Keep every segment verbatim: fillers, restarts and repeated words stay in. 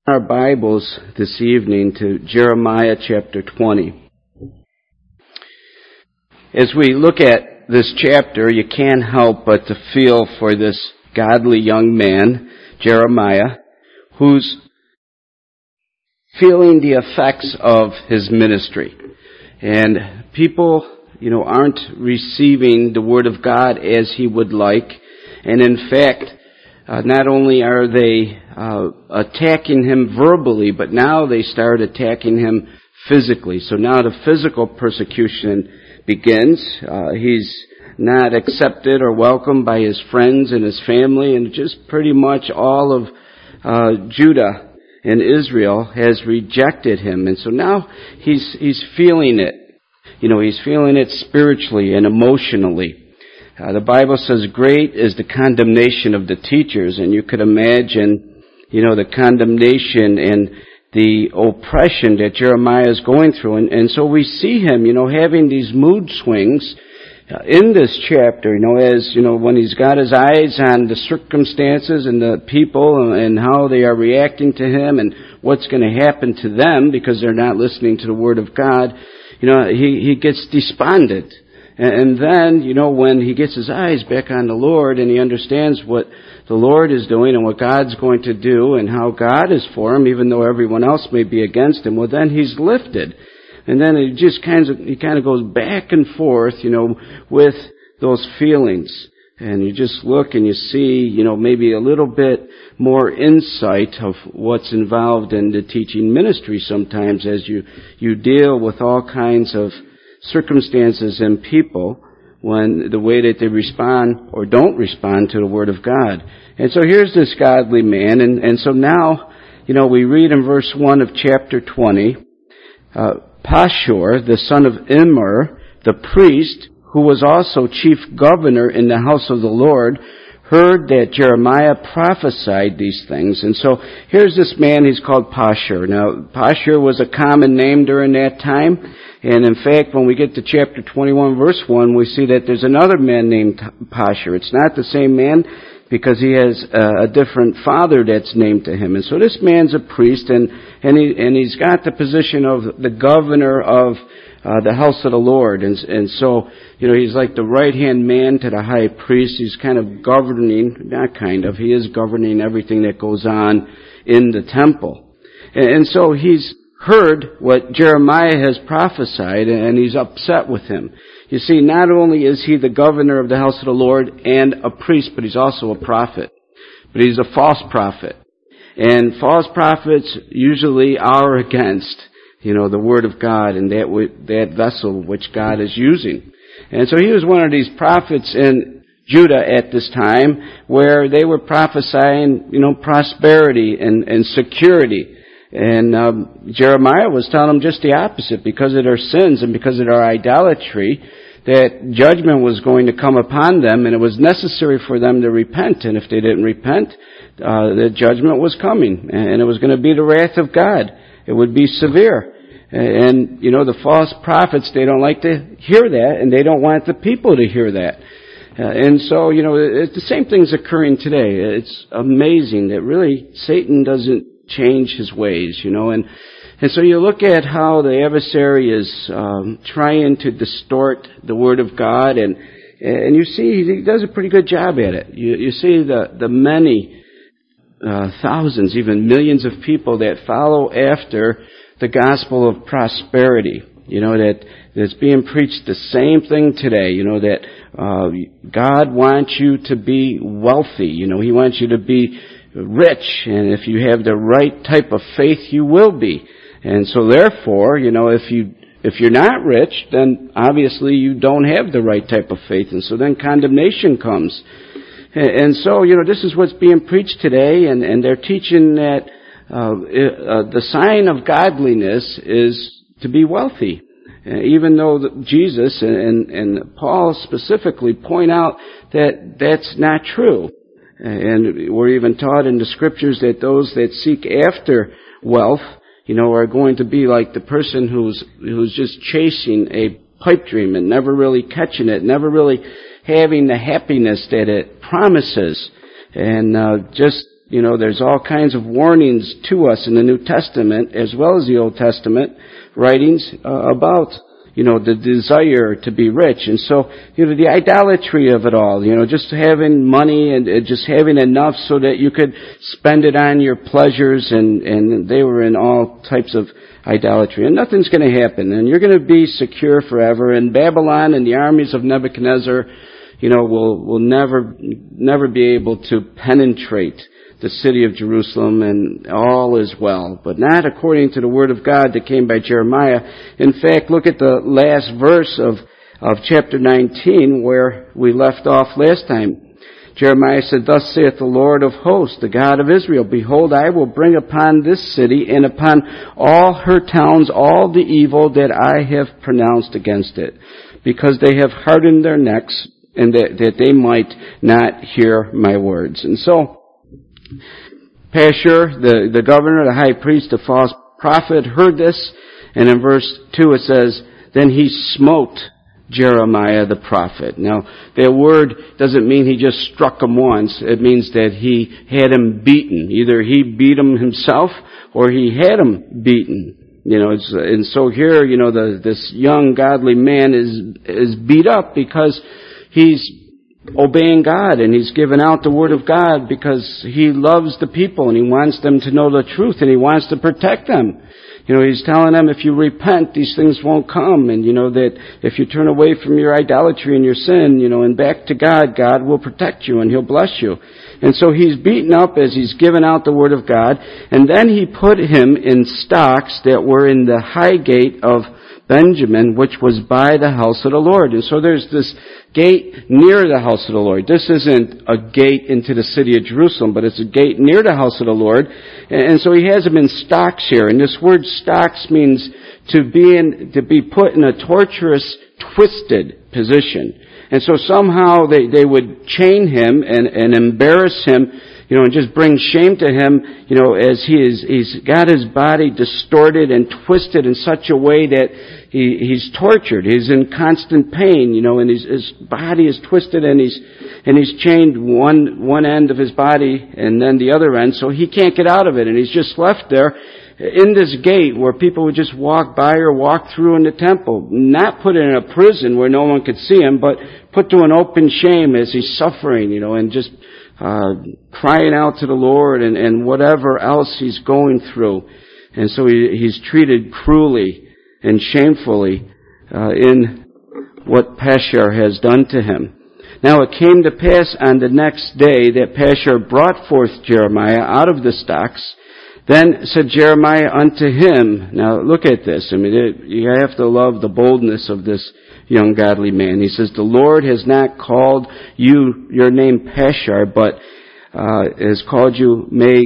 Our Bibles this evening to Jeremiah chapter twenty. As we look at this chapter, you can't help but to feel for this godly young man, Jeremiah, who's feeling the effects of his ministry. And people, you know, aren't receiving the Word of God as he would like. And in fact, Uh, not only are they uh, attacking him verbally, but now they start attacking him physically. So now the physical persecution begins. Uh, he's not accepted or welcomed by his friends and his family, and just pretty much all of uh, Judah and Israel has rejected him. And so now he's he's feeling it. You know, he's feeling it spiritually and emotionally. Uh, the Bible says, great is the condemnation of the teachers, and you could imagine, you know, the condemnation and the oppression that Jeremiah is going through. And, and so we see him, you know, having these mood swings uh, in this chapter, you know, as, you know, when he's got his eyes on the circumstances and the people and how they are reacting to him and what's going to happen to them because they're not listening to the Word of God, you know, he, he gets despondent. And then, you know, when he gets his eyes back on the Lord and he understands what the Lord is doing and what God's going to do and how God is for him, even though everyone else may be against him, well, then he's lifted. And then he just kind of, he kind of goes back and forth, you know, with those feelings. And you just look and you see, you know, maybe a little bit more insight of what's involved in the teaching ministry sometimes as you, you deal with all kinds of circumstances and people when the way that they respond or don't respond to the Word of God. And so here's this godly man, and, and so now, you know, we read in verse one of chapter twenty, uh, Pashur, the son of Immer, the priest, who was also chief governor in the house of the Lord, heard that Jeremiah prophesied these things. And so here's this man, he's called Pashur. Now, Pashur was a common name during that time. And in fact, when we get to chapter twenty-one, verse one, we see that there's another man named Pashur. It's not the same man because he has a, a different father that's named to him. And so this man's a priest, and, and, he, and he's got the position of the governor of uh, the house of the Lord. And, and so, you know, he's like the right-hand man to the high priest. He's kind of governing, not kind of, he is governing everything that goes on in the temple. And, and so he's heard what Jeremiah has prophesied, and he's upset with him. You see, not only is he the governor of the house of the Lord and a priest, but he's also a prophet. But he's a false prophet. And false prophets usually are against, you know, the Word of God and that that vessel which God is using. And so he was one of these prophets in Judah at this time where they were prophesying, you know, prosperity and, and security. And um, Jeremiah was telling them just the opposite. Because of their sins and because of their idolatry, that judgment was going to come upon them, and it was necessary for them to repent. And if they didn't repent, uh, the judgment was coming, and it was going to be the wrath of God. It would be severe. And, you know, the false prophets, they don't like to hear that, and they don't want the people to hear that. Uh, and so, you know, it's the same thing's occurring today. It's amazing that really Satan doesn't change his ways, you know, and and so you look at how the adversary is um, trying to distort the Word of God, and and you see he does a pretty good job at it. You you see the the many uh, thousands, even millions of people that follow after the gospel of prosperity. You know, that that's being preached the same thing today. You know, that uh, God wants you to be wealthy. You know, He wants you to be rich, and if you have the right type of faith, you will be. And so therefore, you know, if you if you're not rich, then obviously you don't have the right type of faith, and so then condemnation comes. And, and so, you know, this is what's being preached today, and, and they're teaching that uh, uh, the sign of godliness is to be wealthy. Uh, even though the, Jesus and, and, and Paul specifically point out that that's not true. And we're even taught in the Scriptures that those that seek after wealth, you know, are going to be like the person who's who's just chasing a pipe dream and never really catching it, never really having the happiness that it promises, and uh, just You know, there's all kinds of warnings to us in the New Testament as well as the Old Testament writings uh, about, you know, the desire to be rich. And so, you know, the idolatry of it all, you know, just having money and uh, just having enough so that you could spend it on your pleasures, and, and they were in all types of idolatry. And nothing's going to happen. And you're going to be secure forever. And Babylon and the armies of Nebuchadnezzar, you know, will, will never, never be able to penetrate the city of Jerusalem, and all is well. But not according to the word of God that came by Jeremiah. In fact, look at the last verse of, of chapter nineteen where we left off last time. Jeremiah said, "Thus saith the Lord of hosts, the God of Israel, Behold, I will bring upon this city and upon all her towns all the evil that I have pronounced against it, because they have hardened their necks, and that, that they might not hear my words." And so, Pashur, the, the governor, the high priest, the false prophet, heard this, and in verse two it says, "Then he smote Jeremiah the prophet." Now, that word doesn't mean he just struck him once. It means that he had him beaten. Either he beat him himself, or he had him beaten. You know, it's, and so here, you know, the, this young godly man is, is beat up because he's obeying God, and he's given out the word of God because he loves the people and he wants them to know the truth and he wants to protect them. You know, he's telling them, if you repent, these things won't come, and you know that if you turn away from your idolatry and your sin, you know, and back to God, God will protect you and he'll bless you. And so he's beaten up as he's given out the word of God, and then he put him in stocks that were in the high gate of Benjamin, which was by the house of the Lord. And so there's this gate near the house of the Lord. This isn't a gate into the city of Jerusalem, but it's a gate near the house of the Lord. And so he has them in stocks here. And this word stocks means to be in, to be put in a torturous, twisted position. And so somehow they, they would chain him and, and embarrass him, you know, and just bring shame to him, you know, as he is, he's got his body distorted and twisted in such a way that he, he's tortured. He's in constant pain, you know, and his, his body is twisted, and he's, and he's chained one, one end of his body and then the other end, so he can't get out of it, and he's just left there in this gate where people would just walk by or walk through in the temple. Not put in a prison where no one could see him, but put to an open shame as he's suffering, you know, and just Uh, crying out to the Lord, and, and whatever else he's going through. And so he, he's treated cruelly and shamefully uh, in what Pashur has done to him. Now it came to pass on the next day that Pashur brought forth Jeremiah out of the stocks. Then said Jeremiah unto him, now look at this, I mean, it, you have to love the boldness of this young godly man. He says, the Lord has not called you, your name Pashur, but uh, has called you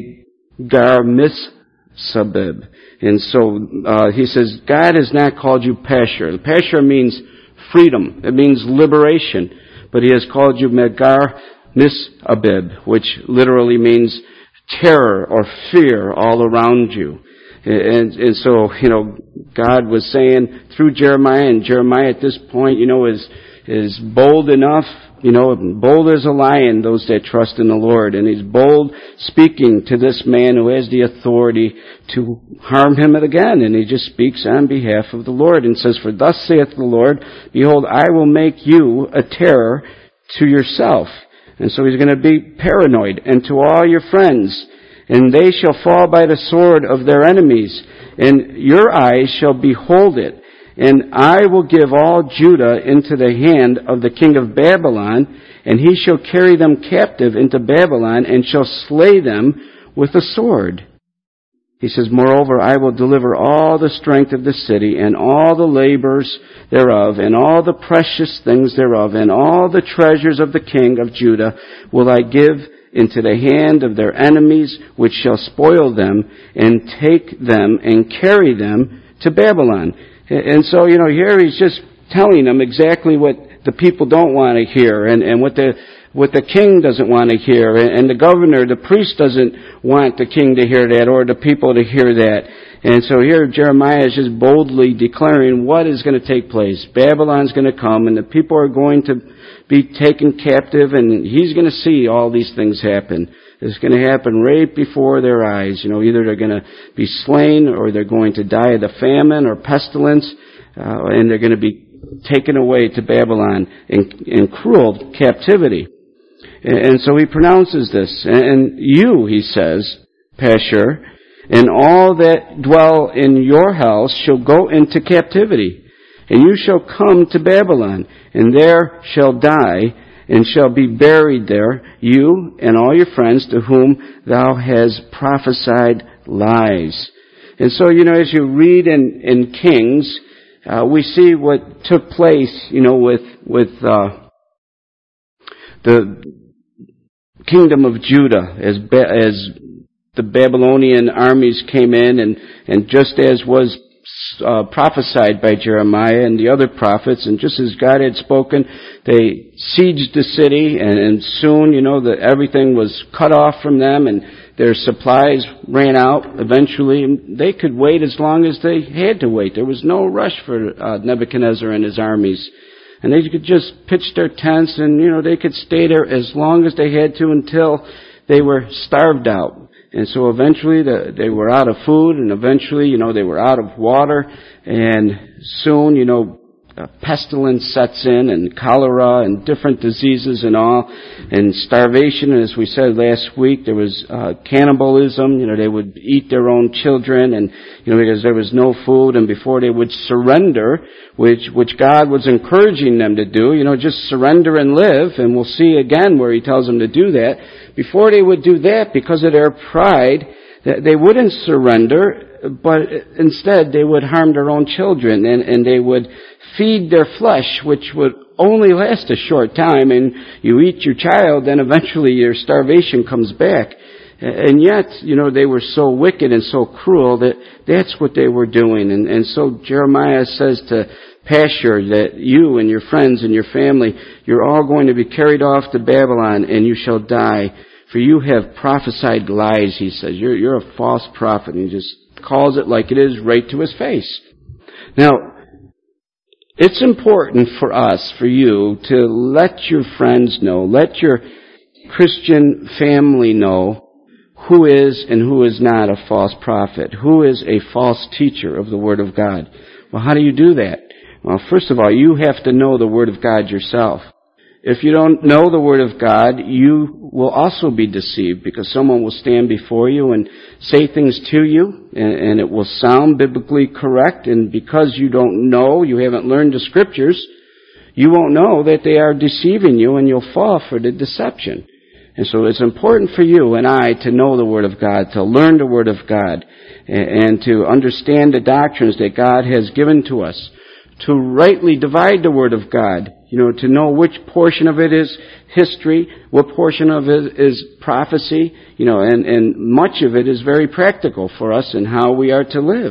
Megar-Misabib. And so uh, he says, God has not called you Pashur. Pashur means freedom. It means liberation. But he has called you Megar-Misabib, which literally means terror or fear all around you. And, and so, you know, God was saying through Jeremiah, and Jeremiah at this point, you know, is, is bold enough, you know, bold as a lion, those that trust in the Lord. And he's bold speaking to this man who has the authority to harm him again. And he just speaks on behalf of the Lord and says, for thus saith the Lord, behold, I will make you a terror to yourself. And so he's going to be paranoid, and to all your friends. And they shall fall by the sword of their enemies, and your eyes shall behold it. And I will give all Judah into the hand of the king of Babylon, and he shall carry them captive into Babylon, and shall slay them with a sword. He says, moreover, I will deliver all the strength of the city, and all the labors thereof, and all the precious things thereof, and all the treasures of the king of Judah will I give into the hand of their enemies, which shall spoil them, and take them, and carry them to Babylon. And so, you know, here he's just telling them exactly what the people don't want to hear, and, and what the what the king doesn't want to hear, and the governor, the priest doesn't want the king to hear that, or the people to hear that. And so here Jeremiah is just boldly declaring what is going to take place. Babylon's going to come, and the people are going to be taken captive, and he's going to see all these things happen. It's going to happen right before their eyes. You know, either they're going to be slain or they're going to die of the famine or pestilence, uh, and they're going to be taken away to Babylon in, in cruel captivity. And, and so he pronounces this. And, and you, he says, Pashur, and all that dwell in your house shall go into captivity. And you shall come to Babylon, and there shall die, and shall be buried there, you and all your friends to whom thou hast prophesied lies. And so, you know, as you read in, in Kings, uh, we see what took place, you know, with, with, uh, the kingdom of Judah as, as the Babylonian armies came in, and, and just as was Uh, prophesied by Jeremiah and the other prophets, and just as God had spoken, they sieged the city, and, and soon, you know, that everything was cut off from them, and their supplies ran out eventually, and they could wait as long as they had to wait. There was no rush for uh, Nebuchadnezzar and his armies, and they could just pitch their tents, and, you know, they could stay there as long as they had to until they were starved out. And so eventually the, they were out of food, and eventually, you know, they were out of water, and soon, you know, uh, pestilence sets in, and cholera, and different diseases and all, and starvation. And as we said last week, there was uh, cannibalism. You know, they would eat their own children, and, you know, because there was no food, and before they would surrender, which, which God was encouraging them to do, you know, just surrender and live, and we'll see again where he tells them to do that. Before they would do that, because of their pride, they wouldn't surrender, but instead they would harm their own children, and, and they would feed their flesh, which would only last a short time, and you eat your child, then eventually your starvation comes back. And yet, you know, they were so wicked and so cruel that that's what they were doing. And, and so Jeremiah says to Pashur that you and your friends and your family, you're all going to be carried off to Babylon, and you shall die. For you have prophesied lies, he says. You're, you're a false prophet. And he just calls it like it is right to his face. Now, it's important for us, for you, to let your friends know, let your Christian family know who is and who is not a false prophet, who is a false teacher of the Word of God. Well, how do you do that? Well, first of all, you have to know the Word of God yourself. If you don't know the Word of God, you will also be deceived, because someone will stand before you and say things to you, and, and it will sound biblically correct, and because you don't know, you haven't learned the Scriptures, you won't know that they are deceiving you, and you'll fall for the deception. And so it's important for you and I to know the Word of God, to learn the Word of God, and, and to understand the doctrines that God has given to us, to rightly divide the Word of God. You know, to know which portion of it is history, what portion of it is prophecy, you know, and, and much of it is very practical for us and how we are to live.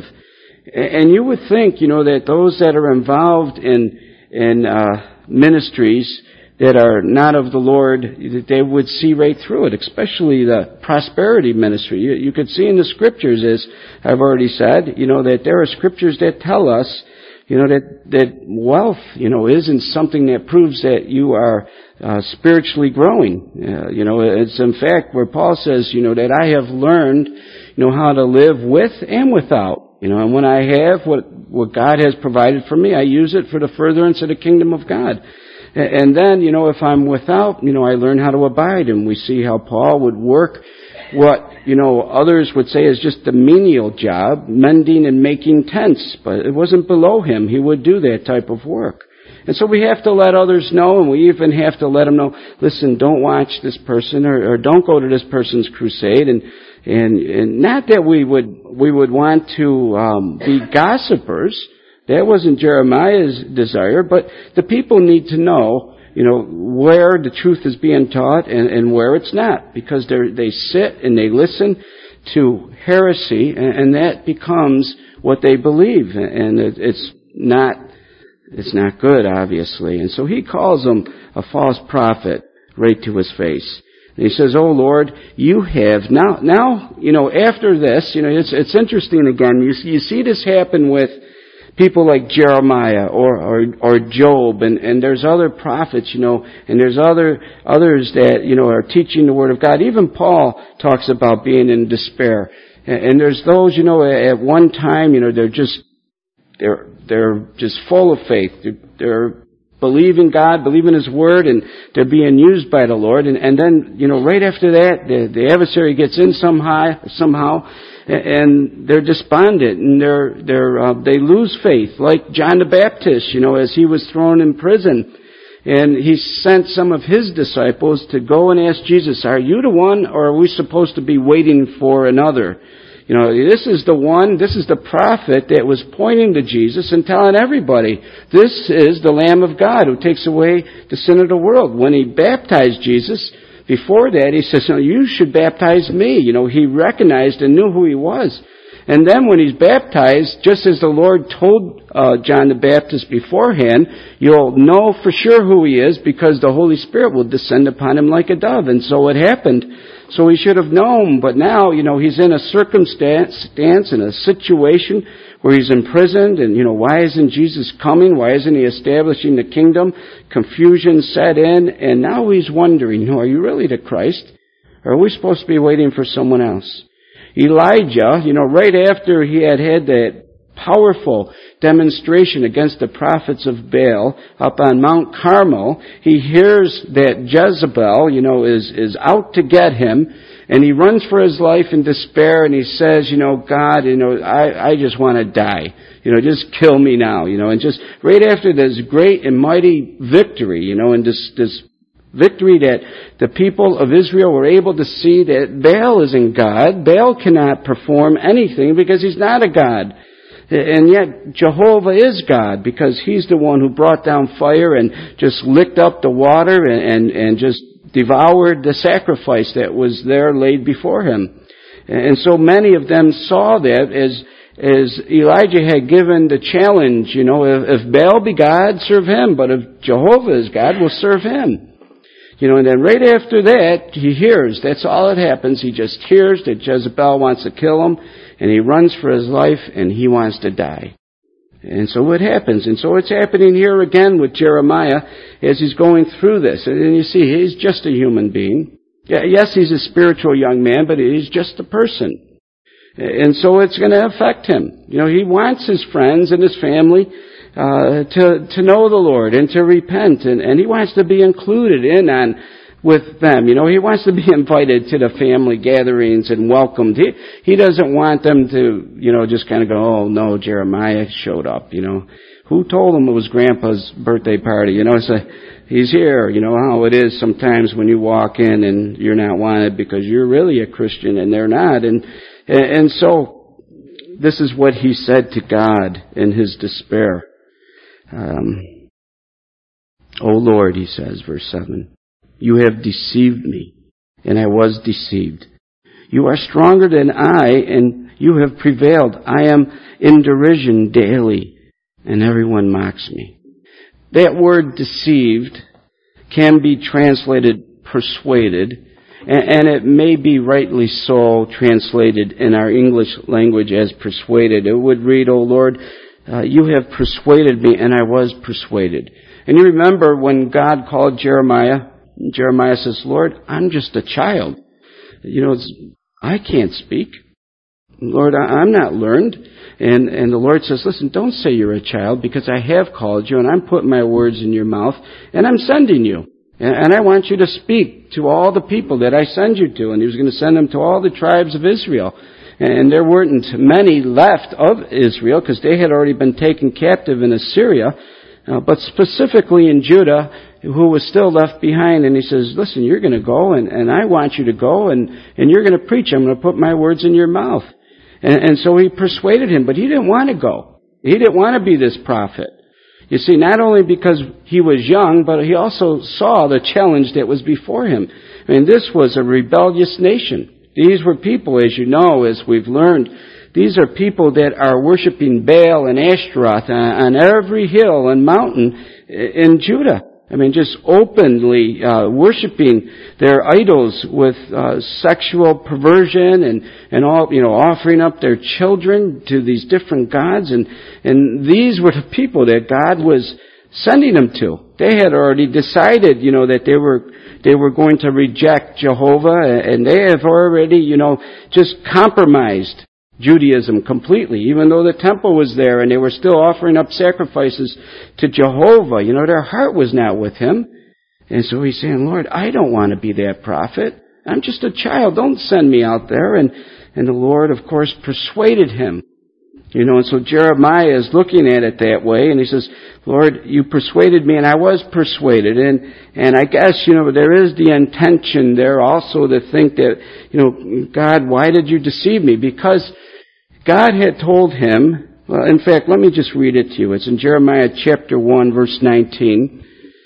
And you would think, you know, that those that are involved in, in, uh, ministries that are not of the Lord, that they would see right through it, especially the prosperity ministry. You, you could see in the Scriptures, as I've already said, you know, that there are Scriptures that tell us, you know, that, that wealth, you know, isn't something that proves that you are uh, spiritually growing. Uh, you know, it's in fact where Paul says, you know, that I have learned, you know, how to live with and without. You know, and when I have what, what God has provided for me, I use it for the furtherance of the kingdom of God. And then, you know, if I'm without, you know, I learn how to abide. And we see how Paul would work what, you know, others would say is just a menial job, mending and making tents. But it wasn't below him. He would do that type of work. And so we have to let others know, and we even have to let them know, listen, don't watch this person, or, or don't go to this person's crusade. And, and, and not that we would, we would want to um, be gossipers. That wasn't Jeremiah's desire, but the people need to know, you know, where the truth is being taught and, and where it's not, because they they sit and they listen to heresy, and, and that becomes what they believe, and it, it's not it's not good, obviously. And so he calls him a false prophet right to his face. And he says, "Oh Lord, you have now now you know after this, you know it's it's interesting again. You you see this happen with People like Jeremiah or, or, or Job, and, and there's other prophets, you know, and there's other, others that, you know, are teaching the Word of God. Even Paul talks about being in despair. And, and there's those, you know, at one time, you know, they're just, they're, they're just full of faith. They're, they're believing God, believing His Word, and they're being used by the Lord. And, and then, you know, right after that, the, the adversary gets in somehow, somehow, and they're despondent, and they're, they're, uh, they lose faith, like John the Baptist, you know, as he was thrown in prison. And he sent some of his disciples to go and ask Jesus, are you the one, or are we supposed to be waiting for another? You know, this is the one, this is the prophet that was pointing to Jesus and telling everybody, this is the Lamb of God who takes away the sin of the world. When he baptized Jesus, before that, he says, no, you should baptize me. You know, he recognized and knew who he was. And then when he's baptized, just as the Lord told uh, John the Baptist beforehand, you'll know for sure who he is because the Holy Spirit will descend upon him like a dove. And so it happened. So he should have known. But now, you know, he's in a circumstance, in a situation where he's imprisoned, and, you know, why isn't Jesus coming? Why isn't he establishing the kingdom? Confusion set in, and now he's wondering, you know, are you really the Christ? Or are we supposed to be waiting for someone else? Elijah, you know, right after he had had that powerful demonstration against the prophets of Baal up on Mount Carmel, he hears that Jezebel, you know, is, is out to get him, and he runs for his life in despair, and he says, you know, God, you know, I, I just want to die. You know, just kill me now, you know, and just right after this great and mighty victory, you know, and this, this victory that the people of Israel were able to see that Baal isn't God. Baal cannot perform anything because he's not a God. And yet Jehovah is God because he's the one who brought down fire and just licked up the water and, and, and just devoured the sacrifice that was there laid before him. And so many of them saw that as as Elijah had given the challenge, you know, if, if Baal be God, serve him, but if Jehovah is God, we'll serve him. You know, and then right after that, he hears, that's all that happens, he just hears that Jezebel wants to kill him, and he runs for his life, and he wants to die. And so what happens? And so it's happening here again with Jeremiah as he's going through this. And you see, he's just a human being. Yeah, yes, he's a spiritual young man, but he's just a person. And so it's going to affect him. You know, he wants his friends and his family uh, to to know the Lord and to repent, and, and he wants to be included in on with them. You know, he wants to be invited to the family gatherings and welcomed. He he doesn't want them to, you know, just kind of go, oh no, Jeremiah showed up. You know, who told him it was Grandpa's birthday party? You know, so he's here. You know how it is sometimes when you walk in and you're not wanted because you're really a Christian and they're not, and. And so, this is what he said to God in his despair. Um, O Lord, he says, verse seven, you have deceived me, and I was deceived. You are stronger than I, and you have prevailed. I am in derision daily, and everyone mocks me. That word deceived can be translated persuaded, and it may be rightly so translated in our English language as persuaded. It would read, O Lord, uh, you have persuaded me, and I was persuaded. And you remember when God called Jeremiah, Jeremiah says, Lord, I'm just a child. You know, it's, I can't speak. Lord, I, I'm not learned. And, and the Lord says, listen, don't say you're a child, because I have called you, and I'm putting my words in your mouth, and I'm sending you. And I want you to speak to all the people that I send you to. And he was going to send them to all the tribes of Israel. And there weren't many left of Israel because they had already been taken captive in Assyria. Uh, but specifically in Judah, who was still left behind. And he says, listen, you're going to go and, and I want you to go and, and you're going to preach. I'm going to put my words in your mouth. And, and so he persuaded him, but he didn't want to go. He didn't want to be this prophet. You see, not only because he was young, but he also saw the challenge that was before him. I mean, this was a rebellious nation. These were people, as you know, as we've learned, these are people that are worshiping Baal and Ashtaroth on every hill and mountain in Judah. I mean, just openly uh, worshiping their idols with uh, sexual perversion and and all, you know, offering up their children to these different gods, and and these were the people that God was sending them to. They had already decided, you know, that they were they were going to reject Jehovah, and they have already, you know, just compromised Judaism completely, even though the temple was there and they were still offering up sacrifices to Jehovah. You know, their heart was not with Him. And so he's saying, Lord, I don't want to be that prophet. I'm just a child. Don't send me out there. And, and the Lord, of course, persuaded him. You know, and so Jeremiah is looking at it that way, and he says, Lord, you persuaded me, and I was persuaded. And, and I guess, you know, there is the intention there also to think that, you know, God, why did you deceive me? Because God had told him, well, in fact, let me just read it to you. It's in Jeremiah chapter one, verse nineteen.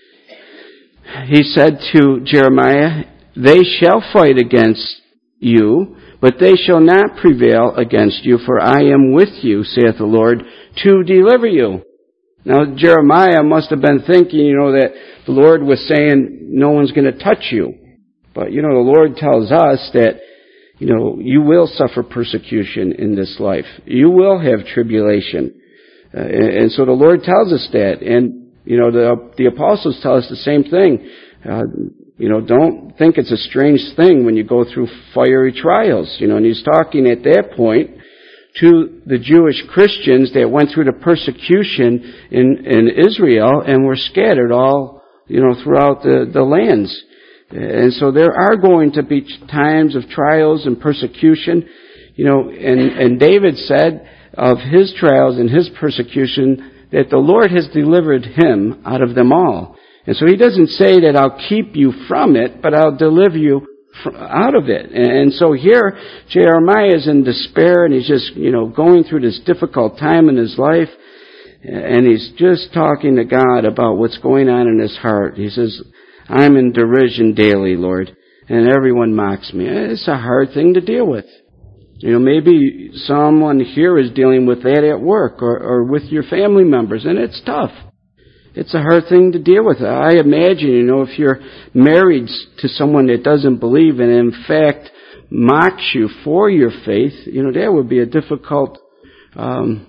He said to Jeremiah, they shall fight against you, but they shall not prevail against you, for I am with you, saith the Lord, to deliver you. Now, Jeremiah must have been thinking, you know, that the Lord was saying, no one's going to touch you. But, you know, the Lord tells us that, you know, you will suffer persecution in this life. You will have tribulation. Uh, and, and so the Lord tells us that. And, you know, the, the apostles tell us the same thing. Uh, you know, don't think it's a strange thing when you go through fiery trials. You know, and he's talking at that point to the Jewish Christians that went through the persecution in, in Israel and were scattered all, you know, throughout the, the lands. And so there are going to be times of trials and persecution, you know, and, and David said of his trials and his persecution that the Lord has delivered him out of them all. And so he doesn't say that I'll keep you from it, but I'll deliver you out of it. And so here, Jeremiah is in despair, and he's just, you know, going through this difficult time in his life, and he's just talking to God about what's going on in his heart. He says, I'm in derision daily, Lord, and everyone mocks me. It's a hard thing to deal with. You know, maybe someone here is dealing with that at work or, or with your family members, and it's tough. It's a hard thing to deal with. I imagine, you know, if you're married to someone that doesn't believe and in fact mocks you for your faith, you know, that would be a difficult um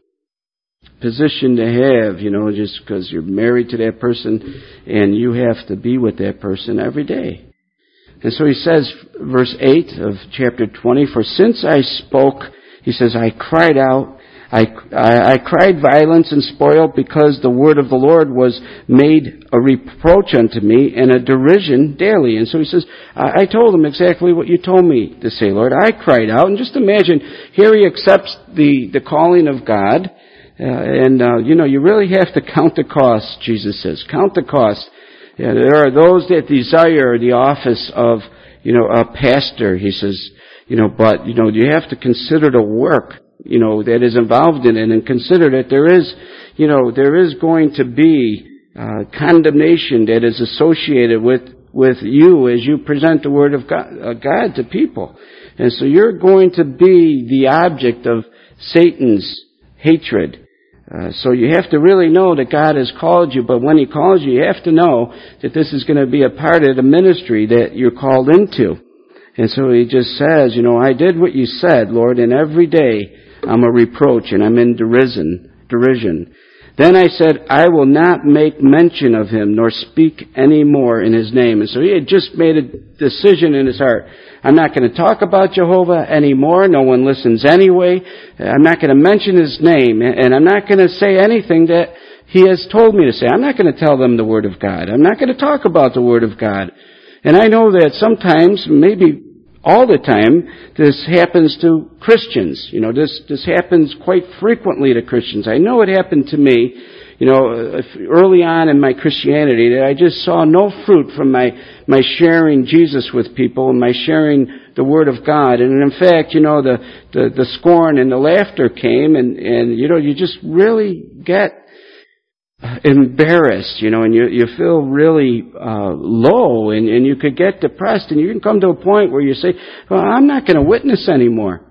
position to have, you know, just because you're married to that person and you have to be with that person every day. And so he says, verse eight of chapter twenty, for since I spoke, he says, I cried out, I, I, I cried violence and spoil, because the word of the Lord was made a reproach unto me and a derision daily. And so he says, I, I told him exactly what you told me to say, Lord. I cried out. And just imagine, here he accepts the, the calling of God. Uh, and, uh, you know, you really have to count the cost, Jesus says. Count the cost. Yeah, there are those that desire the office of, you know, a pastor, he says, you know, but, you know, you have to consider the work, you know, that is involved in it, and consider that there is, you know, there is going to be uh, condemnation that is associated with, with you as you present the Word of God, uh, God to people. And so you're going to be the object of Satan's hatred. Uh, so you have to really know that God has called you, but when He calls you, you have to know that this is going to be a part of the ministry that you're called into. And so He just says, you know, I did what you said, Lord, and every day I'm a reproach and I'm in derision. derision. Then I said, I will not make mention of Him, nor speak any more in His name. And so he had just made a decision in his heart. I'm not going to talk about Jehovah anymore. No one listens anyway. I'm not going to mention His name. And I'm not going to say anything that He has told me to say. I'm not going to tell them the Word of God. I'm not going to talk about the Word of God. And I know that sometimes, maybe all the time, this happens to Christians. You know, this, this happens quite frequently to Christians. I know it happened to me, you know, early on in my Christianity, that I just saw no fruit from my, my sharing Jesus with people and my sharing the Word of God. And in fact, you know, the, the, the scorn and the laughter came, and, and, you know, you just really get embarrassed, you know, and you you feel really uh low, and, and you could get depressed, and you can come to a point where you say, well, I'm not going to witness anymore.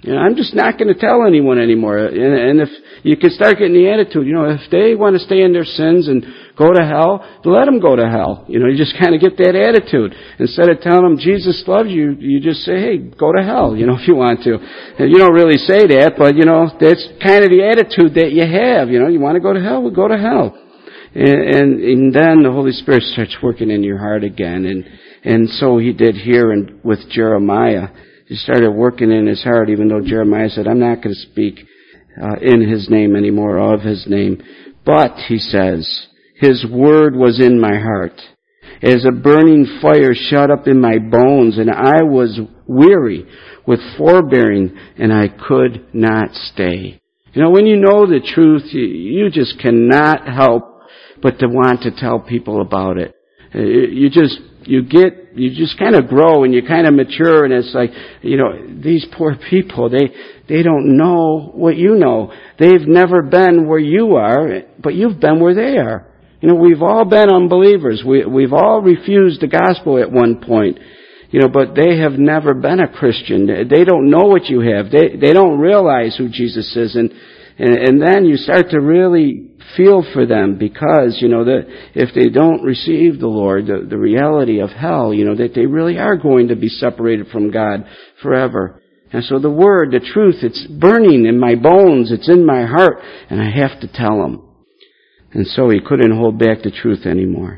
You know, I'm just not going to tell anyone anymore. And, and if you can start getting the attitude, you know, if they want to stay in their sins and go to hell, let them go to hell. You know, you just kind of get that attitude. Instead of telling them Jesus loves you, you just say, hey, go to hell, you know, if you want to. And you don't really say that, but, you know, that's kind of the attitude that you have. You know, you want to go to hell? Well, go to hell. And, and, and then the Holy Spirit starts working in your heart again. And, and so he did here in, with Jeremiah. He started working in his heart, even though Jeremiah said, I'm not going to speak uh, in his name anymore, of his name. But, he says, his word was in my heart, as a burning fire shut up in my bones, and I was weary with forbearing, and I could not stay. You know, when you know the truth, you, you just cannot help but to want to tell people about it. You just, you get, you just kind of grow and you kind of mature, and it's like, you know, these poor people, they, they don't know what you know. They've never been where you are, but you've been where they are. You know, we've all been unbelievers. We, we've all refused the gospel at one point. You know, but they have never been a Christian. They don't know what you have. They, they don't realize who Jesus is. And, and, and then you start to really feel for them, because, you know, that if they don't receive the Lord, the, the reality of hell, you know, that they really are going to be separated from God forever. And so the word, the truth, it's burning in my bones, it's in my heart, and I have to tell them. And so he couldn't hold back the truth anymore.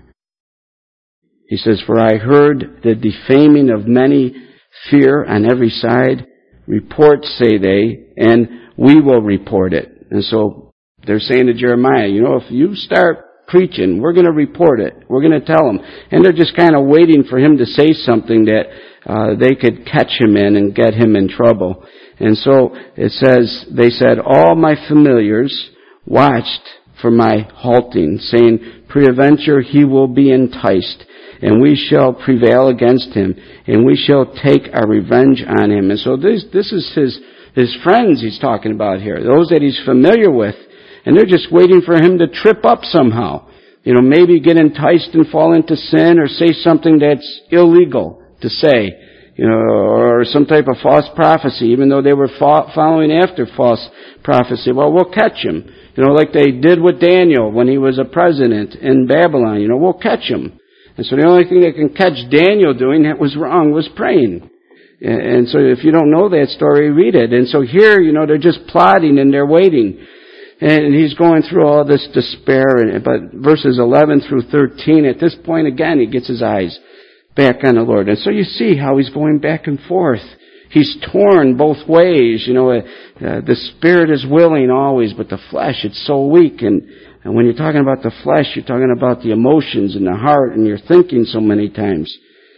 He says, for I heard the defaming of many, fear on every side. Reports, say they, and we will report it. And so they're saying to Jeremiah, you know, if you start preaching, we're going to report it. We're going to tell them. And they're just kind of waiting for him to say something that uh, they could catch him in and get him in trouble. And so it says, they said, all my familiars watched for my halting, saying, peradventure he will be enticed, and we shall prevail against him, and we shall take our revenge on him. And so this, this is his, his friends he's talking about here, those that he's familiar with. And they're just waiting for him to trip up somehow. You know, maybe get enticed and fall into sin, or say something that's illegal to say. You know, or some type of false prophecy, even though they were fo- following after false prophecy. Well, we'll catch him. You know, like they did with Daniel when he was a president in Babylon. You know, we'll catch him. And so the only thing that can catch Daniel doing that was wrong was praying. And so if you don't know that story, read it. And so here, you know, they're just plotting and they're waiting. And he's going through all this despair. But verses eleven through thirteen, at this point again, he gets his eyes back on the Lord. And so you see how he's going back and forth. He's torn both ways. You know, uh, the spirit is willing always, but the flesh, it's so weak. And, and when you're talking about the flesh, you're talking about the emotions and the heart, and you're thinking so many times.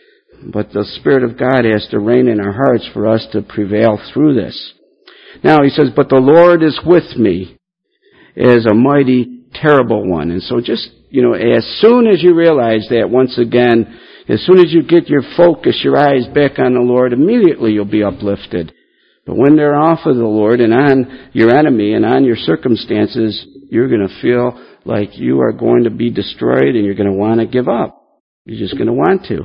But the Spirit of God has to reign in our hearts for us to prevail through this. Now he says, but the Lord is with me as a mighty, terrible one. And so just, you know, as soon as you realize that, once again, as soon as you get your focus, your eyes back on the Lord, immediately you'll be uplifted. But when they're off of the Lord and on your enemy and on your circumstances, you're going to feel like you are going to be destroyed and you're going to want to give up. You're just going to want to.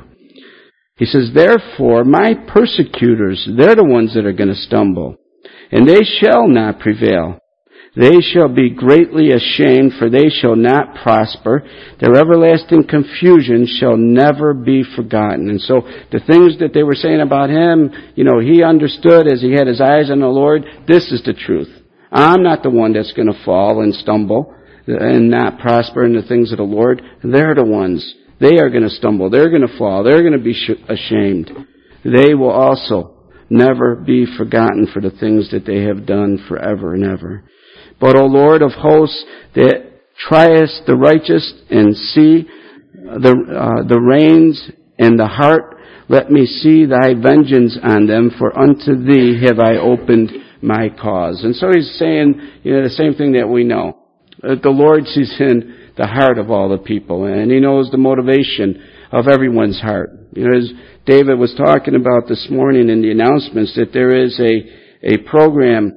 He says, therefore, my persecutors, they're the ones that are going to stumble, and they shall not prevail. They shall be greatly ashamed, for they shall not prosper. Their everlasting confusion shall never be forgotten. And so the things that they were saying about him, you know, he understood as he had his eyes on the Lord, this is the truth. I'm not the one that's going to fall and stumble and not prosper in the things of the Lord. They're the ones. They are going to stumble. They're going to fall. They're going to be ashamed. They will also never be forgotten for the things that they have done forever and ever. But, O Lord of hosts, that triest the righteous and see the uh, the reins and the heart, let me see thy vengeance on them, for unto thee have I opened my cause. And so he's saying, you know, the same thing that we know. Uh, the Lord sees in the heart of all the people, and he knows the motivation of everyone's heart. You know, as David was talking about this morning in the announcements, that there is a, a program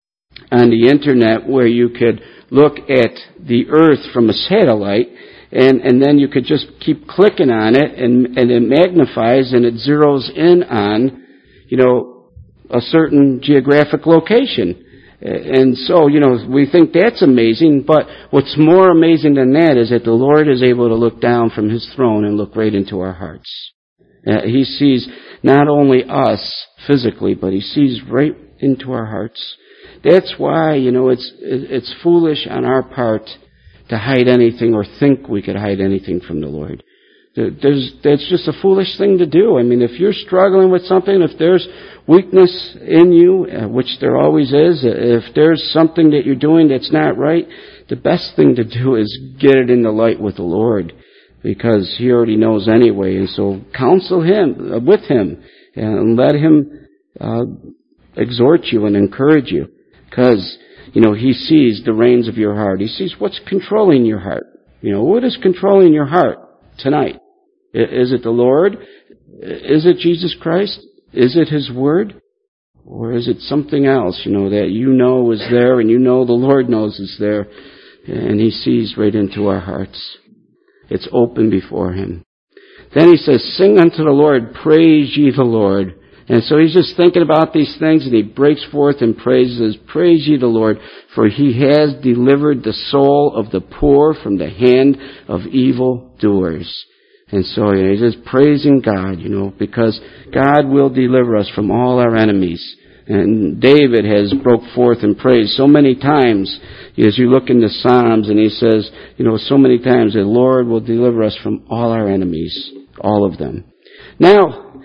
on the internet where you could look at the earth from a satellite, and, and then you could just keep clicking on it, and, and it magnifies and it zeroes in on, you know, a certain geographic location. And so, you know, we think that's amazing, but what's more amazing than that is that the Lord is able to look down from His throne and look right into our hearts. Uh, he sees not only us physically, but He sees right into our hearts. That's why, you know, it's it's foolish on our part to hide anything or think we could hide anything from the Lord. There's, that's just a foolish thing to do. I mean, if you're struggling with something, if there's weakness in you, uh, which there always is, if there's something that you're doing that's not right, the best thing to do is get it in the light with the Lord, because He already knows anyway. And so counsel Him, uh, with Him, and let Him uh, exhort you and encourage you, because, you know, He sees the reins of your heart. He sees what's controlling your heart. You know, what is controlling your heart tonight? Is it the Lord? Is it Jesus Christ? Is it His Word? Or is it something else, you know, that you know is there and you know the Lord knows is there, and He sees right into our hearts? It's open before Him. Then He says, sing unto the Lord, praise ye the Lord. And so He's just thinking about these things, and He breaks forth and praises, praise ye the Lord, for He has delivered the soul of the poor from the hand of evil doers. And so, you know, He's just praising God, you know, because God will deliver us from all our enemies. And David has broke forth in praise so many times as you look in the Psalms, and he says, you know, so many times, the Lord will deliver us from all our enemies, all of them. Now,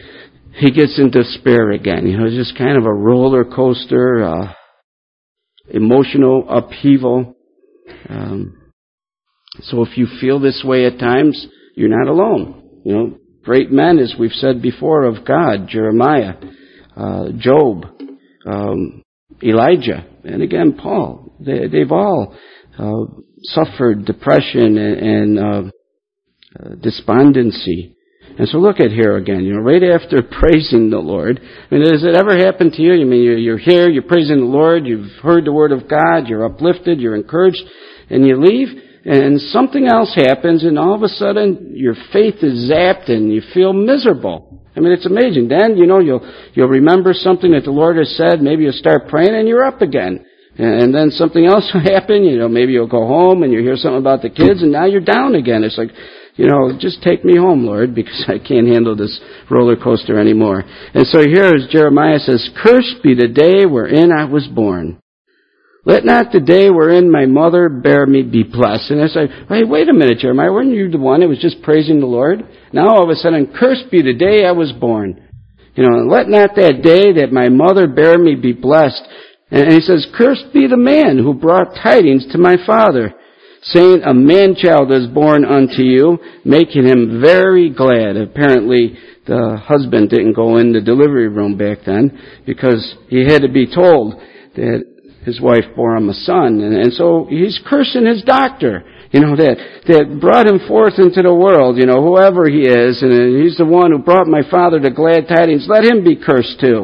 he gets in despair again. You know, it's just kind of a roller coaster, uh, emotional upheaval. Um, so if you feel this way at times, you're not alone. You know, great men, as we've said before, of God, Jeremiah, uh, Job, um, Elijah, and again, Paul. They, they've all uh, suffered depression and, and uh, uh, despondency. And so look at here again, you know, right after praising the Lord. I mean, has it ever happened to you? I mean, you're, you're here, you're praising the Lord, you've heard the Word of God, you're uplifted, you're encouraged, and you leave, and something else happens, and all of a sudden your faith is zapped and you feel miserable. I mean, it's amazing. Then, you know, you'll you'll remember something that the Lord has said, maybe you'll start praying and you're up again. And then something else will happen, you know, maybe you'll go home and you hear something about the kids and now you're down again. It's like, you know, just take me home, Lord, because I can't handle this roller coaster anymore. And so here as Jeremiah says, cursed be the day wherein I was born. Let not the day wherein my mother bare me be blessed. And I say, hey, wait a minute, Jeremiah, weren't you the one that was just praising the Lord? Now all of a sudden, cursed be the day I was born. You know, let not that day that my mother bare me be blessed. And he says, cursed be the man who brought tidings to my father, saying, a man-child is born unto you, making him very glad. Apparently, the husband didn't go in the delivery room back then because he had to be told that his wife bore him a son. And, and so he's cursing his doctor, you know, that, that brought him forth into the world, you know, whoever he is. And he's the one who brought my father the glad tidings. Let him be cursed too.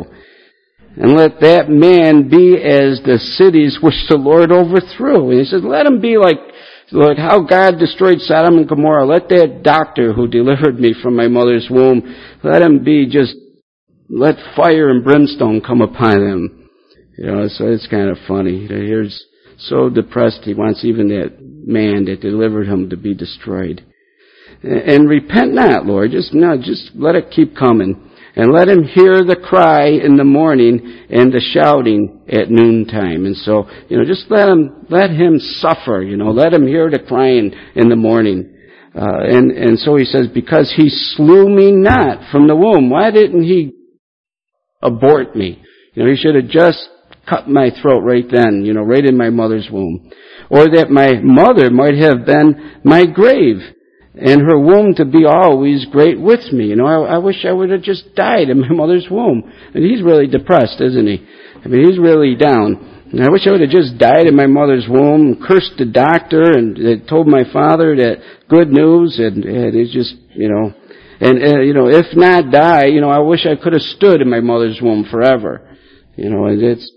And let that man be as the cities which the Lord overthrew. And he says, let him be like, like how God destroyed Sodom and Gomorrah. Let that doctor who delivered me from my mother's womb, let him be just, let fire and brimstone come upon him. You know, so it's kind of funny. He's so depressed he wants even that man that delivered him to be destroyed. And, and repent not, Lord. Just, no, just let it keep coming. And let him hear the cry in the morning and the shouting at noontime. And so, you know, just let him, let him suffer, you know, let him hear the crying in the morning. Uh, and, and so he says, because he slew me not from the womb. Why didn't he abort me? You know, he should have just cut my throat right then, you know, right in my mother's womb. Or that my mother might have been my grave, and her womb to be always great with me. You know, I, I wish I would have just died in my mother's womb. And he's really depressed, isn't he? I mean, he's really down. And I wish I would have just died in my mother's womb, cursed the doctor, and uh, told my father that good news, and, and it's just, you know, and, uh, you know, if not die, you know, I wish I could have stood in my mother's womb forever. You know, and it's,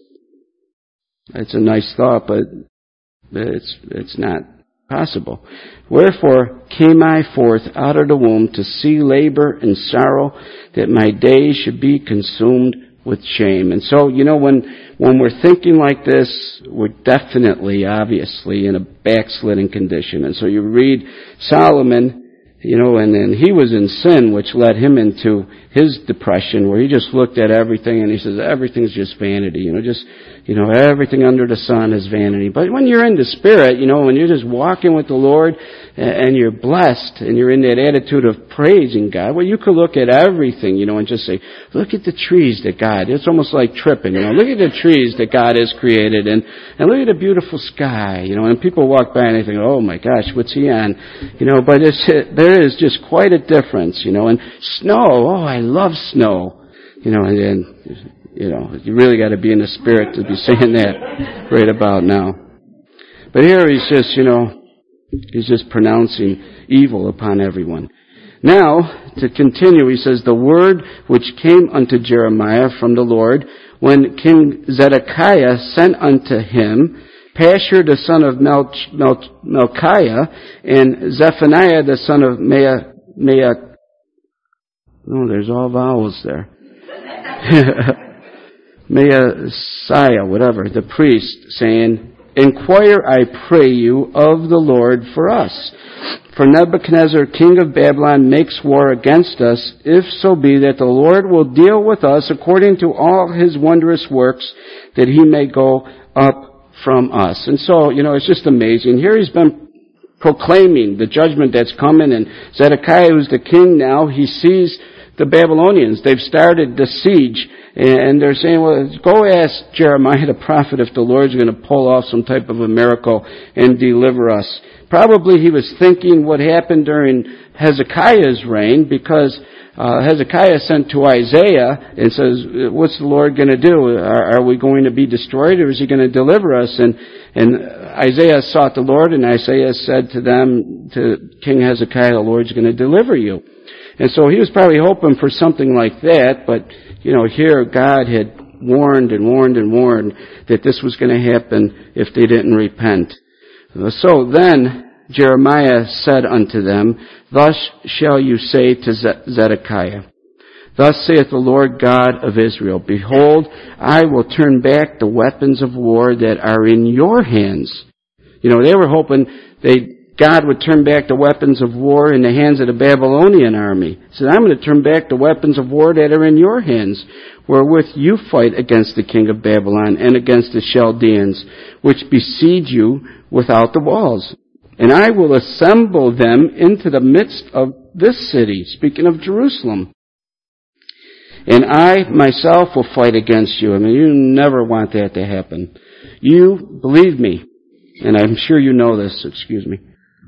it's a nice thought, but it's, it's not possible. Wherefore came I forth out of the womb to see labor and sorrow, that my days should be consumed with shame. And so, you know, when, when we're thinking like this, we're definitely, obviously, in a backslidden condition. And so you read Solomon, you know, and then he was in sin, which led him into his depression, where he just looked at everything and he says, everything's just vanity, you know, just, you know, everything under the sun is vanity. But when you're in the Spirit, you know, when you're just walking with the Lord and you're blessed and you're in that attitude of praising God, well, you could look at everything, you know, and just say, look at the trees that God, it's almost like tripping, you know, look at the trees that God has created, and, and look at the beautiful sky, you know, and people walk by and they think, oh my gosh, what's he on? You know, but it's, there is just quite a difference, you know, and snow, oh, I love snow, you know, and then, you know, you really got to be in the Spirit to be saying that right about now. But here he's just, you know, he's just pronouncing evil upon everyone. Now, to continue, he says, the word which came unto Jeremiah from the Lord, when King Zedekiah sent unto him Pashur the son of Melch, Melch, Melchiah, and Zephaniah the son of Mea, Mea, no, there's all vowels there. Maaseiah, whatever, the priest, saying, inquire, I pray you, of the Lord for us. For Nebuchadnezzar, king of Babylon, makes war against us, if so be that the Lord will deal with us according to all his wondrous works, that he may go up from us. And so, you know, it's just amazing. Here he's been proclaiming the judgment that's coming, and Zedekiah, who's the king now, he sees the Babylonians. They've started the siege, and they're saying, well, go ask Jeremiah the prophet if the Lord's going to pull off some type of a miracle and deliver us. Probably he was thinking what happened during Hezekiah's reign, because uh, Hezekiah sent to Isaiah and says, what's the Lord going to do? Are, are we going to be destroyed, or is he going to deliver us? And, and Isaiah sought the Lord, and Isaiah said to them, to King Hezekiah, the Lord's going to deliver you. And so he was probably hoping for something like that, but, you know, here God had warned and warned and warned that this was going to happen if they didn't repent. So then Jeremiah said unto them, thus shall you say to Zedekiah, thus saith the Lord God of Israel, behold, I will turn back the weapons of war that are in your hands. You know, they were hoping they God would turn back the weapons of war in the hands of the Babylonian army. He said, I'm going to turn back the weapons of war that are in your hands, wherewith you fight against the king of Babylon and against the Chaldeans, which besiege you without the walls. And I will assemble them into the midst of this city, speaking of Jerusalem. And I myself will fight against you. I mean, you never want that to happen. You, believe me, and I'm sure you know this, excuse me,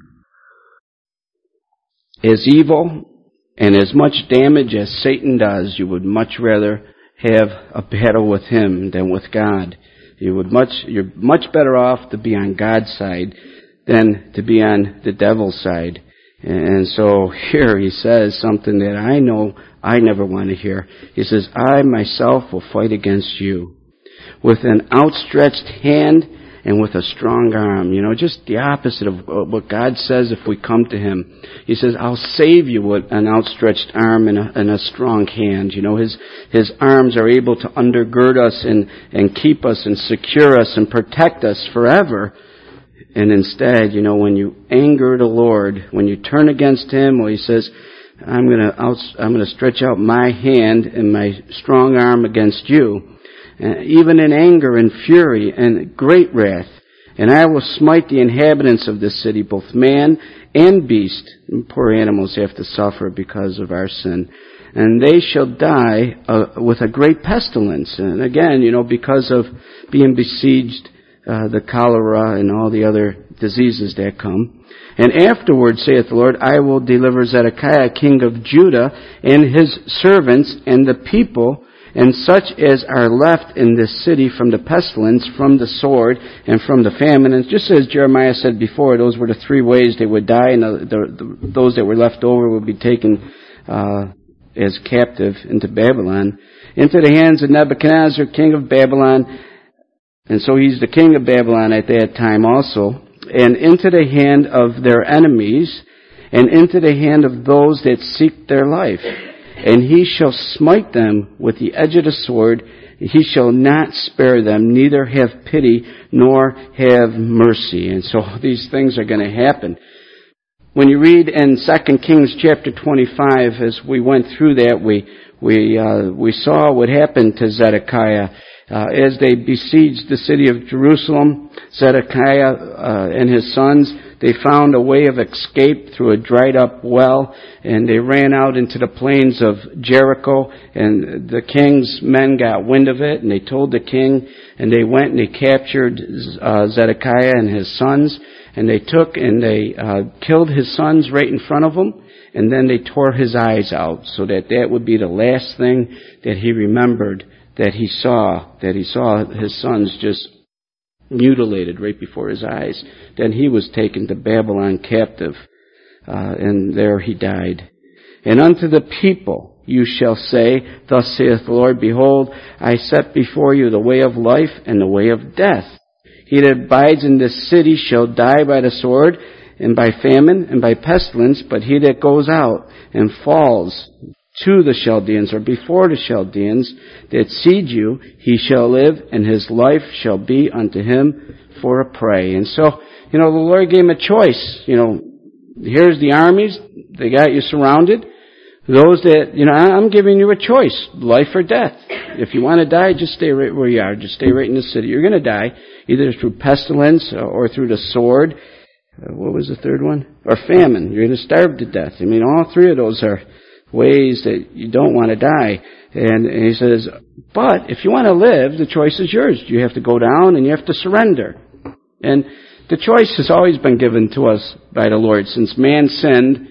as evil and as much damage as Satan does, you would much rather have a battle with him than with God. You would much, you're much better off to be on God's side than to be on the devil's side. And so here he says something that I know I never want to hear. He says, I myself will fight against you with an outstretched hand and with a strong arm. You know, just the opposite of what God says if we come to him. He says, I'll save you with an outstretched arm and a, and a strong hand. You know, his, his arms are able to undergird us and, and keep us and secure us and protect us forever. And instead, you know, when you anger the Lord, when you turn against him, well, he says, I'm gonna out, I'm gonna stretch out my hand and my strong arm against you. Uh, even in anger and fury and great wrath. And I will smite the inhabitants of this city, both man and beast. And poor animals have to suffer because of our sin. And they shall die uh, with a great pestilence. And again, you know, because of being besieged, uh, the cholera and all the other diseases that come. And afterward, saith the Lord, I will deliver Zedekiah, king of Judah, and his servants, and the people, and such as are left in this city from the pestilence, from the sword, and from the famine. And just as Jeremiah said before, those were the three ways they would die, and the, the, the, those that were left over would be taken uh, as captive into Babylon, into the hands of Nebuchadnezzar, king of Babylon. And so he's the king of Babylon at that time also, and into the hand of their enemies, and into the hand of those that seek their life. And he shall smite them with the edge of the sword. He shall not spare them, neither have pity, nor have mercy. And so these things are going to happen. When you read in Second Kings chapter twenty-five, as we went through that, we we uh, we saw what happened to Zedekiah. Uh, as they besieged the city of Jerusalem, Zedekiah uh, and his sons, they found a way of escape through a dried up well, and they ran out into the plains of Jericho, and the king's men got wind of it, and they told the king, and they went and they captured uh, Zedekiah and his sons, and they took and they uh, killed his sons right in front of him, and then they tore his eyes out, so that that would be the last thing that he remembered, that he saw, that he saw his sons just mutilated right before his eyes. Then he was taken to Babylon captive, uh, and there he died. And unto the people you shall say, Thus saith the Lord, Behold, I set before you the way of life and the way of death. He that abides in this city shall die by the sword, and by famine, and by pestilence, but he that goes out and falls to the Chaldeans, or before the Chaldeans, that siege you, he shall live, and his life shall be unto him for a prey. And so, you know, the Lord gave him a choice. You know, here's the armies, they got you surrounded. Those that, you know, I'm giving you a choice, life or death. If you want to die, just stay right where you are. Just stay right in the city. You're going to die, either through pestilence or through the sword. Uh, what was the third one? Or famine. You're going to starve to death. I mean, all three of those are ways that you don't want to die. And, and he says, but if you want to live, the choice is yours. You have to go down and you have to surrender. And the choice has always been given to us by the Lord. Since man sinned,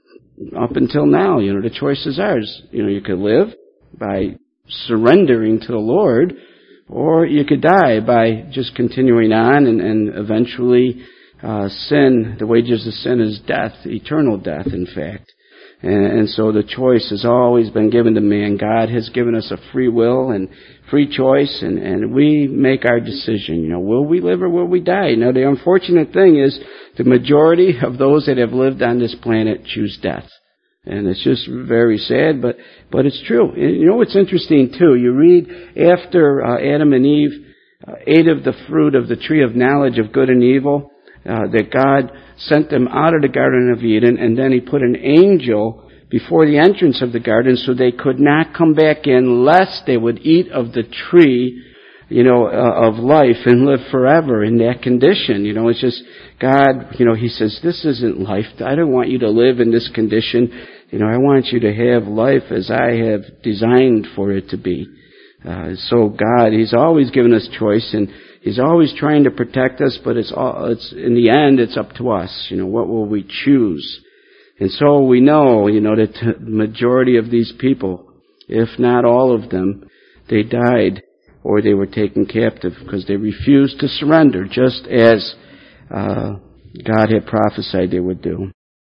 up until now, you know, the choice is ours. You know, you could live by surrendering to the Lord, or you could die by just continuing on and, and eventually uh, sin. The wages of sin is death, eternal death, in fact. And, and so the choice has always been given to man. God has given us a free will and free choice, and, and we make our decision. You know, will we live or will we die? Now, the unfortunate thing is the majority of those that have lived on this planet choose death. And it's just very sad, but, but it's true. And you know what's interesting, too? You read after uh, Adam and Eve uh, ate of the fruit of the tree of knowledge of good and evil, uh, that God sent them out of the Garden of Eden, and then He put an angel before the entrance of the garden so they could not come back in lest they would eat of the tree, you know, uh, of life and live forever in that condition. You know, it's just God, you know, He says, this isn't life. I don't want you to live in this condition. You know, I want you to have life as I have designed for it to be. Uh, so God, He's always given us choice, and He's always trying to protect us, but it's all, it's, in the end, it's up to us. You know, what will we choose? And so we know, you know, that the majority of these people, if not all of them, they died or they were taken captive because they refused to surrender, just as uh, God had prophesied they would do.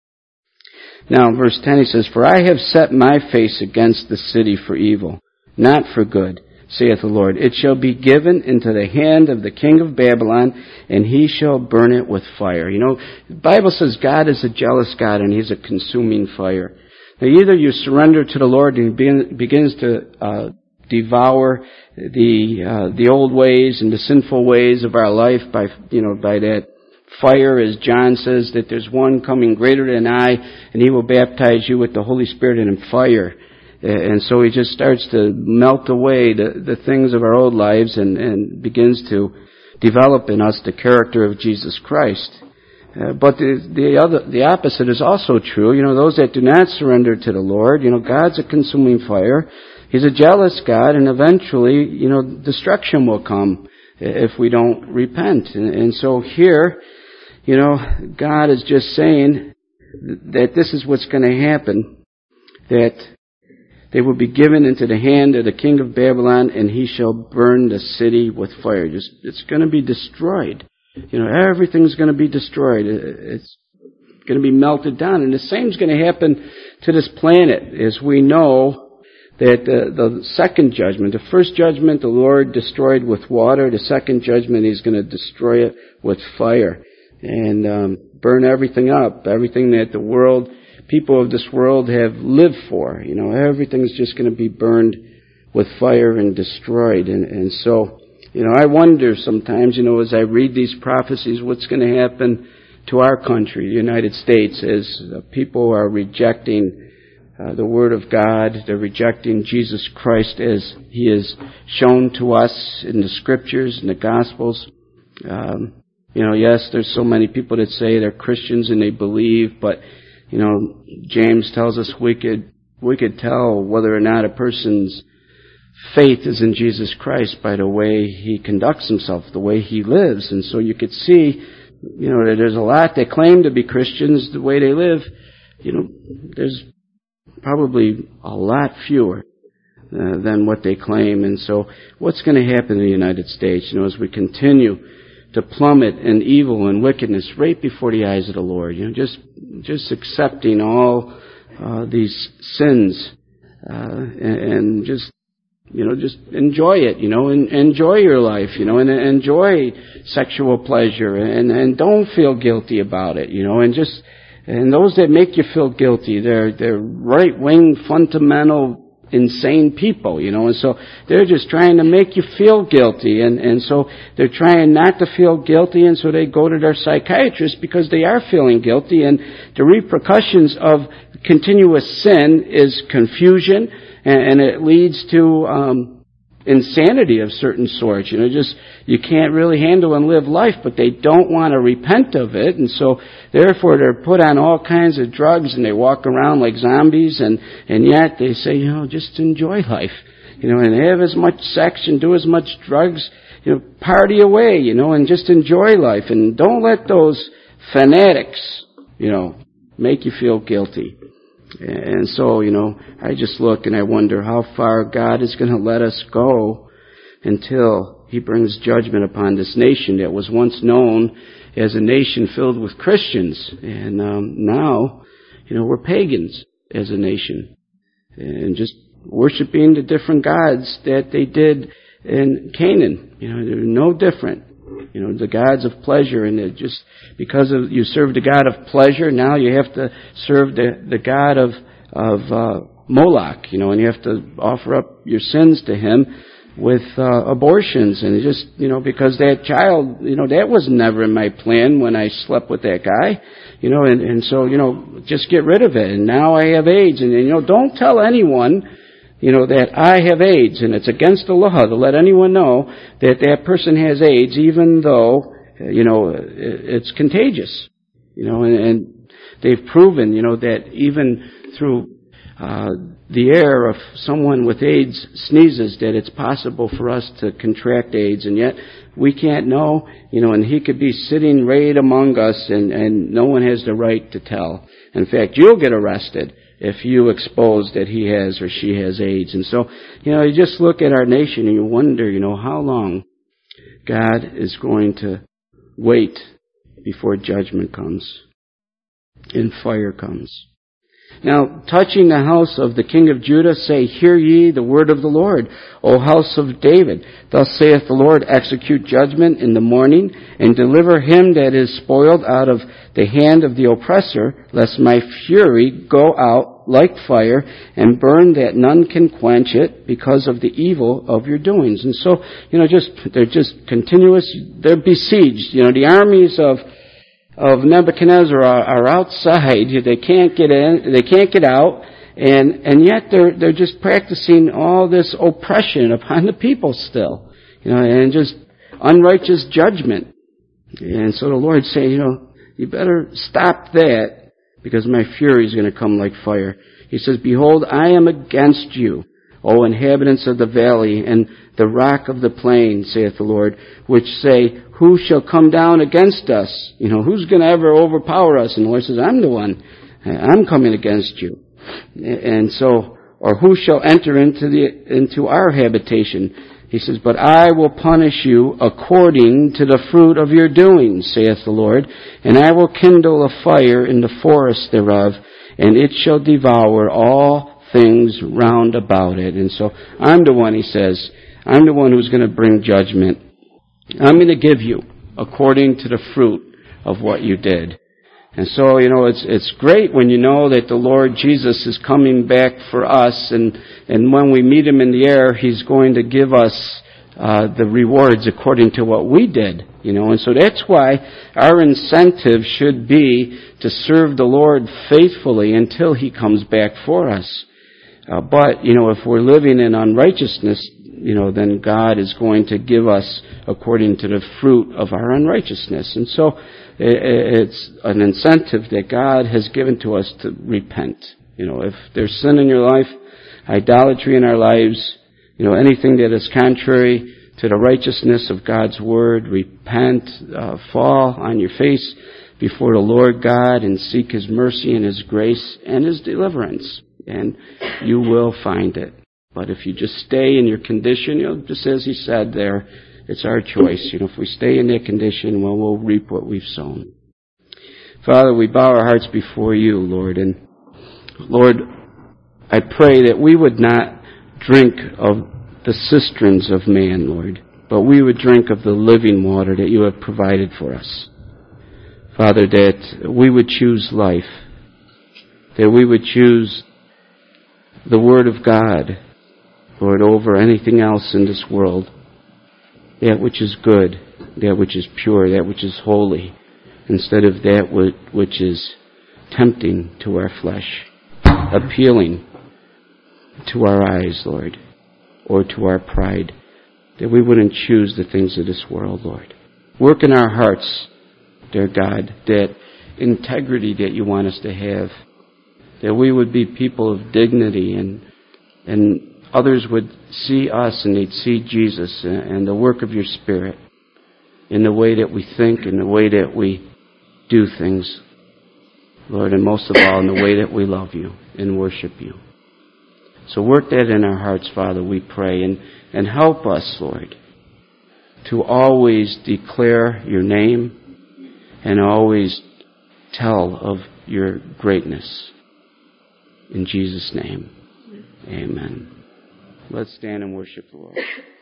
Now, in verse ten, he says, For I have set my face against the city for evil, not for good, saith the Lord. It shall be given into the hand of the king of Babylon, and he shall burn it with fire. You know, the Bible says God is a jealous God, and He's a consuming fire. Now, either you surrender to the Lord and He begins to uh, devour the uh, the old ways and the sinful ways of our life by, you know, by that fire, as John says, that there's one coming greater than I, and He will baptize you with the Holy Spirit and in fire. And so He just starts to melt away the, the things of our old lives and, and begins to develop in us the character of Jesus Christ. Uh, but the, the other, the opposite is also true. You know, those that do not surrender to the Lord, you know, God's a consuming fire. He's a jealous God, and eventually, you know, destruction will come if we don't repent. And, and so here, you know, God is just saying that this is what's going to happen, that they will be given into the hand of the king of Babylon, and he shall burn the city with fire. Just, it's going to be destroyed. You know, everything's going to be destroyed. It's going to be melted down. And the same is going to happen to this planet, as we know that uh, the second judgment, the first judgment the Lord destroyed with water. The second judgment He's going to destroy it with fire and um, burn everything up, everything that the world people of this world have lived for. You know, everything's just going to be burned with fire and destroyed. And, and so, you know, I wonder sometimes, you know, as I read these prophecies, what's going to happen to our country, the United States, as uh, people are rejecting uh, the Word of God. They're rejecting Jesus Christ as He is shown to us in the Scriptures and the Gospels. Um, you know, yes, there's so many people that say they're Christians and they believe, but, you know, James tells us we could, we could tell whether or not a person's faith is in Jesus Christ by the way he conducts himself, the way he lives. And so you could see, you know, that there's a lot that claim to be Christians, the way they live. You know, there's probably a lot fewer uh, than what they claim. And so what's going to happen in the United States, you know, as we continue to plummet in evil and wickedness right before the eyes of the Lord, you know, just just accepting all uh, these sins uh, and, and just You know, just enjoy it, you know, and enjoy your life, you know, and enjoy sexual pleasure, and, and don't feel guilty about it, you know, and just, and those that make you feel guilty, they're, they're right-wing, fundamental, insane people, you know, and so they're just trying to make you feel guilty, and, and so they're trying not to feel guilty, and so they go to their psychiatrist because they are feeling guilty, and the repercussions of continuous sin is confusion, and it leads to um, insanity of certain sorts. You know, just you can't really handle and live life, but they don't want to repent of it, and so therefore they're put on all kinds of drugs, and they walk around like zombies, and and yet they say, you know, just enjoy life, you know, and have as much sex and do as much drugs, you know, party away, you know, and just enjoy life, and don't let those fanatics, you know, make you feel guilty. And so, you know, I just look and I wonder how far God is going to let us go until He brings judgment upon this nation that was once known as a nation filled with Christians. And um, now, you know, we're pagans as a nation. And just worshiping the different gods that they did in Canaan. You know, they're no different. You know, the gods of pleasure, and it just because of you serve the god of pleasure, now you have to serve the the god of of uh, Moloch. You know, and you have to offer up your sins to him with uh, abortions, and just you know because that child, you know, that was never in my plan when I slept with that guy. You know, and and so you know just get rid of it. And now I have AIDS, and you know don't tell anyone. You know, that I have AIDS, and it's against the law to let anyone know that that person has AIDS, even though, you know, it's contagious. You know, and, and they've proven, you know, that even through uh, the air of someone with AIDS sneezes, that it's possible for us to contract AIDS, and yet we can't know, you know, and he could be sitting right among us, and, and no one has the right to tell. In fact, you'll get arrested if you expose that he has or she has AIDS. And so, you know, you just look at our nation and you wonder, you know, how long God is going to wait before judgment comes and fire comes. Now, touching the house of the king of Judah, say, hear ye the word of the Lord, O house of David. Thus saith the Lord, execute judgment in the morning, and deliver him that is spoiled out of the hand of the oppressor, lest my fury go out like fire, and burn that none can quench it, because of the evil of your doings. And so, you know, just, they're just continuous, they're besieged. You know, the armies of of Nebuchadnezzar are, are outside. They can't get in, they can't get out, and and yet they're they're just practicing all this oppression upon the people still, you know, and just unrighteous judgment. And so the Lord saying, you know, you better stop that, because my fury is going to come like fire. He says, behold, I am against you, O inhabitants of the valley, and the rock of the plain, saith the Lord, which say, who shall come down against us? You know, who's going to ever overpower us? And the Lord says, I'm the one. I'm coming against you. And so, or who shall enter into the into our habitation? He says, but I will punish you according to the fruit of your doings, saith the Lord, and I will kindle a fire in the forest thereof, and it shall devour all things round about it. And so I'm the one, he says, I'm the one who's going to bring judgment. I'm going to give you according to the fruit of what you did. And so, you know, it's it's great when you know that the Lord Jesus is coming back for us, and, and when we meet Him in the air, He's going to give us uh, the rewards according to what we did, you know. And so that's why our incentive should be to serve the Lord faithfully until He comes back for us. Uh, but, you know, if we're living in unrighteousness, you know, then God is going to give us according to the fruit of our unrighteousness. And so it's an incentive that God has given to us to repent. You know, if there's sin in your life, idolatry in our lives, you know, anything that is contrary to the righteousness of God's Word, repent, uh, fall on your face before the Lord God and seek His mercy and His grace and His deliverance. And you will find it. But if you just stay in your condition, you know, just as He said there, it's our choice. You know, if we stay in that condition, well, we'll reap what we've sown. Father, we bow our hearts before You, Lord. And Lord, I pray that we would not drink of the cisterns of man, Lord, but we would drink of the living water that You have provided for us. Father, that we would choose life, that we would choose the Word of God, Lord, over anything else in this world, that which is good, that which is pure, that which is holy, instead of that which is tempting to our flesh, appealing to our eyes, Lord, or to our pride, that we wouldn't choose the things of this world, Lord. Work in our hearts, dear God, that integrity that You want us to have, that we would be people of dignity, and and others would see us and they'd see Jesus and the work of Your Spirit in the way that we think, in the way that we do things, Lord, and most of all in the way that we love You and worship You. So work that in our hearts, Father, we pray, and, and help us, Lord, to always declare Your name and always tell of Your greatness. In Jesus' name, amen. Let's stand and worship the Lord.